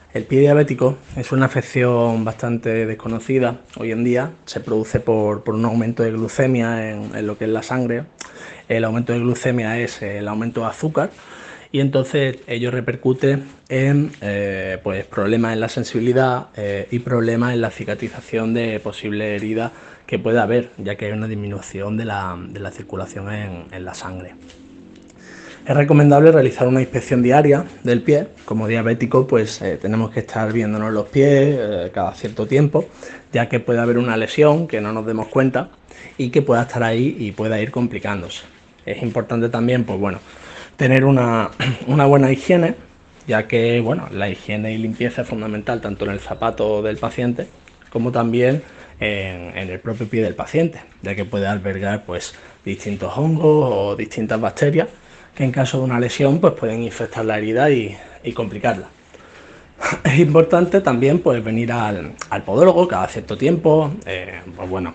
El pie diabético es una afección bastante desconocida hoy en día. Se produce por un aumento de glucemia en lo que es la sangre. El aumento de glucemia es el aumento de azúcar y entonces ello repercute en pues problemas en la sensibilidad y problemas en la cicatrización de posibles heridas que pueda haber, ya que hay una disminución de la circulación en la sangre. Es recomendable realizar una inspección diaria del pie. Como diabético, pues tenemos que estar viéndonos los pies cada cierto tiempo, ya que puede haber una lesión que no nos demos cuenta y que pueda estar ahí y pueda ir complicándose. Es importante también, pues bueno, tener una buena higiene, ya que bueno, la higiene y limpieza es fundamental tanto en el zapato del paciente como también en el propio pie del paciente, ya que puede albergar pues distintos hongos o distintas bacterias que en caso de una lesión pues pueden infectar la herida y complicarla. Es importante también pues venir al podólogo cada cierto tiempo, pues bueno,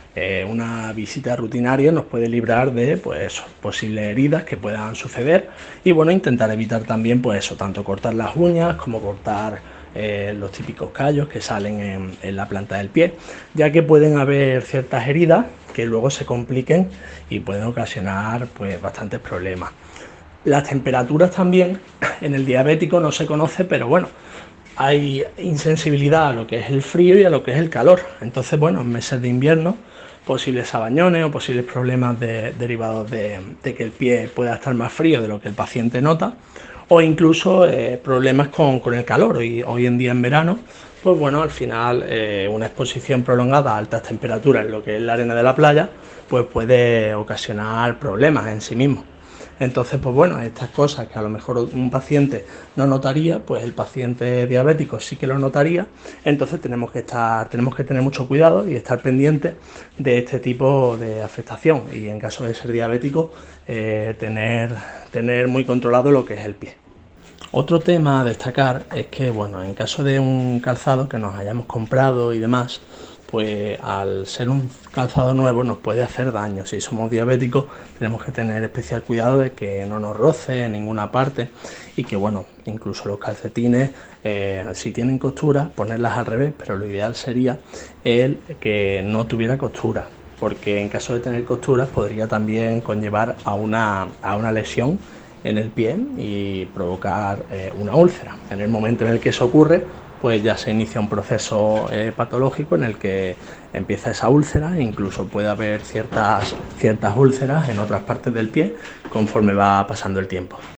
una visita rutinaria nos puede librar de pues eso, posibles heridas que puedan suceder y bueno, intentar evitar también pues eso, tanto cortar las uñas como cortar los típicos callos que salen en la planta del pie, ya que pueden haber ciertas heridas que luego se compliquen y pueden ocasionar pues bastantes problemas. Las temperaturas también en el diabético no se conoce, pero bueno, hay insensibilidad a lo que es el frío y a lo que es el calor. Entonces, bueno, en meses de invierno, posibles sabañones o posibles problemas derivados de que el pie pueda estar más frío de lo que el paciente nota, o incluso problemas con el calor. Y hoy en día en verano, pues bueno, al final una exposición prolongada a altas temperaturas en lo que es la arena de la playa, pues puede ocasionar problemas en sí mismo. Entonces, pues bueno, estas cosas que a lo mejor un paciente no notaría, pues el paciente diabético sí que lo notaría. Entonces tenemos que tener mucho cuidado y estar pendientes de este tipo de afectación. Y en caso de ser diabético, tener muy controlado lo que es el pie. Otro tema a destacar es que, bueno, en caso de un calzado que nos hayamos comprado y demás, pues al ser un calzado nuevo nos puede hacer daño. Si somos diabéticos tenemos que tener especial cuidado de que no nos roce en ninguna parte y que, bueno, incluso los calcetines, si tienen costura, ponerlas al revés, pero lo ideal sería el que no tuviera costura, porque en caso de tener costuras podría también conllevar a una lesión en el pie y provocar una úlcera. En el momento en el que eso ocurre, pues ya se inicia un proceso patológico en el que empieza esa úlcera e incluso puede haber ciertas úlceras en otras partes del pie conforme va pasando el tiempo.